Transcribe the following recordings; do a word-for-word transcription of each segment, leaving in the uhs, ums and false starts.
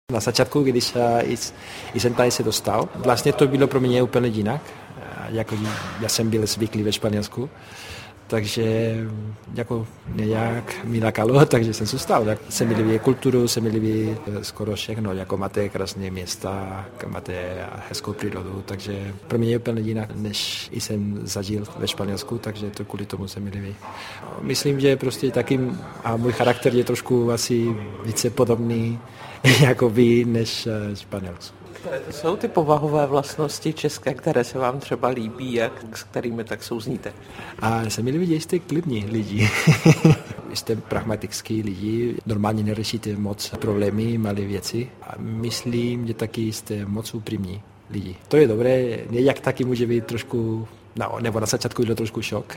Na začátku, když jsem tady se dostal, vlastně to bylo pro mě úplně jinak. Jako já jsem byl zvyklý ve Španělsku, takže jako nějak mi nakalo, takže jsem zůstal. Se mi líbí kulturu, se mi líbí skoro všechno, jako máte krásné města, máte hezkou přírodu, takže pro mě je úplně jinak, než jsem zažil ve Španělsku, takže to kvůli tomu se mi líbí. Myslím, že prostě taky a můj charakter je trošku asi více podobný jako vy, než Španělsku. Které to jsou ty povahové vlastnosti české, které se vám třeba líbí a s kterými tak souzníte? A se mi líbí, že jste klidní lidi. Jste pragmatický lidi, normálně neřešíte moc problémy, malé věci. A myslím, že taky jste moc upřímní lidi. To je dobré, nějak taky může být trošku, no, nebo na začátku bylo trošku šok.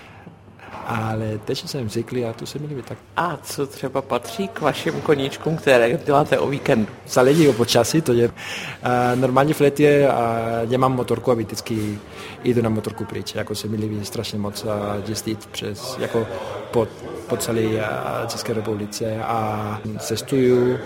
Ale teď jsem zvyklý a to se mi líbí tak. A co třeba patří k vašim koníčkům, které děláte o víkendu? Záleží o počasí, to je. Uh, normálně v létě uh, nemám motorku a vždycky jdu na motorku pryč. Jako se mi líbí strašně moc uh, jezdit přes, jako po, po celé uh, České republice a cestuju.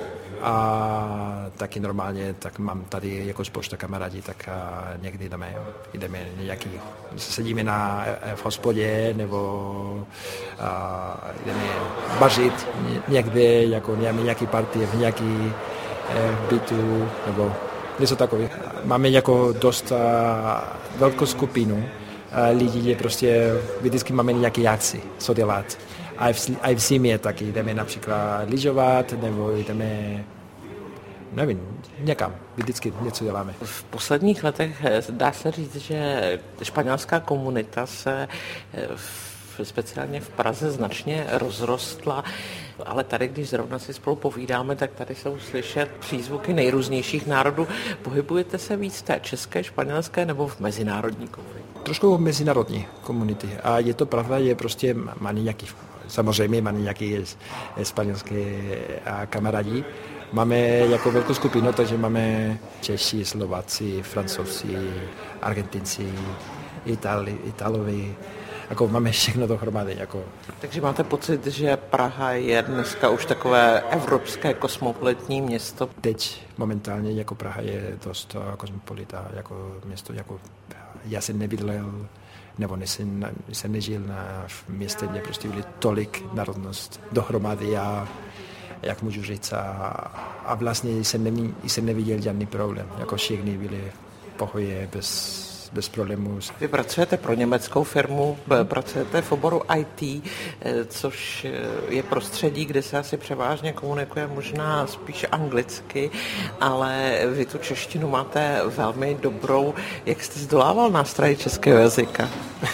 A taky normálně, tak mám tady jako spousta kamarádi, tak někdy jdeme, jdeme nějaký, sedíme na, v hospodě, nebo a, jdeme vařit někde, jako nějaký party v nějaký eh, bytu, nebo něco takové. Máme jako dost a, velkou skupinu a, lidí, je prostě vždycky máme nějaké akci, co dělat. A v, a v zimě taky jdeme například lyžovat, nebo jdeme, nevím, někam, vždycky něco děláme. V posledních letech dá se říct, že španělská komunita se v, speciálně v Praze značně rozrostla, ale tady, když zrovna si spolu povídáme, tak tady jsou slyšet přízvuky nejrůznějších národů. Pohybujete se víc v té české, španělské nebo v mezinárodní komunitě? Trošku v mezinárodní komunitě. A je to pravda, je prostě má nějaký, samozřejmě má nějaký španělské kamarádi. Máme jako velkou skupinu, takže máme Češi, Slováci, Francouzi, Argentinci, Itali, Italovi. Jako máme všechno dohromady. Jako. Takže máte pocit, že Praha je dneska už takové evropské kosmopolitní město? Teď momentálně jako Praha je dost kosmopolita, jako město, jako já jsem nebydlel, nebo jsem, jsem nežil na městě, kde prostě byly tolik národnost dohromady a jak můžu říct, a, a vlastně jsem, nemě, jsem neviděl žádný problém, jako všichni byli v pohodě, bez bez problémů. Vy pracujete pro německou firmu, pracujete v oboru í té, což je prostředí, kde se asi převážně komunikuje možná spíš anglicky, ale vy tu češtinu máte velmi dobrou. Jak jste zdolával nástroj českého jazyka?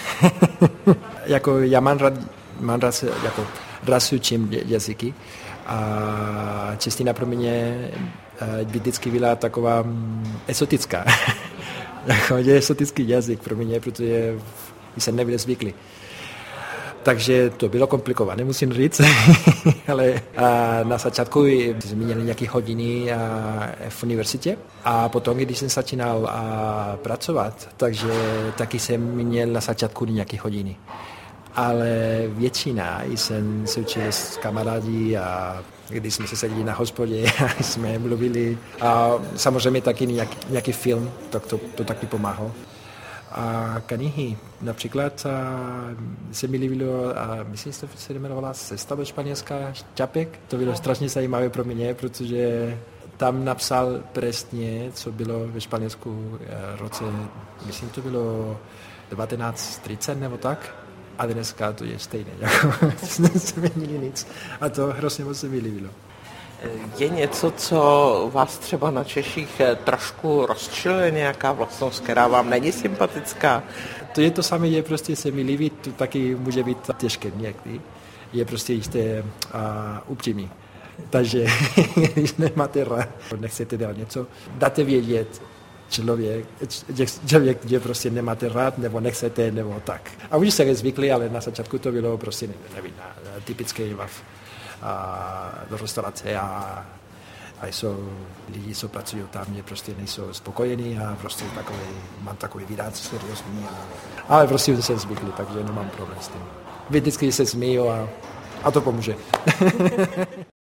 Jako já mám rád, mám rád jako rád se učím jazyky a čeština pro mě vždycky byla taková exotická. Jako je exotický jazyk pro mě, protože jsem nebyl zvyklý. Takže to bylo komplikované, musím říct, ale na začátku jsme měli nějaké hodiny v univerzitě a potom, když jsem začínal pracovat, takže taky jsem měl na začátku nějaké hodiny. Ale většina jsem se učil s kamarádi a když jsme se sedli na hospodě a jsme mluvili. A samozřejmě taky nějaký, nějaký film, tak to, to taky pomáhalo. A knihy, například se mi líbilo, a myslím, že se jmenovala Cesta do Španělska, Čapek. To bylo strašně zajímavé pro mě, protože tam napsal přesně, co bylo ve Španělsku v roce, myslím, to bylo devatenáct třicet nebo tak. A dneska to je stejné, jako nezměnili nic. A to hrozně moc se mi líbilo. Je něco, co vás třeba na Češích trošku rozčiluje, nějaká vlastnost, která vám není sympatická? To je to samé, je prostě se mi líbí, to taky může být těžké někdy. Je prostě jste uh, upřímný. Takže když nemáte rád, nechcete dělat něco, dáte vědět, Člověk, člověk, že prostě nemáte rád, nebo nechcete, nebo tak. A už se zvykli, ale na začátku to bylo prostě, nevím, typické do restaurace a, a jsou lidi, co pracují tam, že prostě nejsou spokojení a prostě takový, mám takový výraz seriózní. Ale prostě jsem zvyklý, takže nemám problém s tím. Vždycky se smíju a, a to pomůže.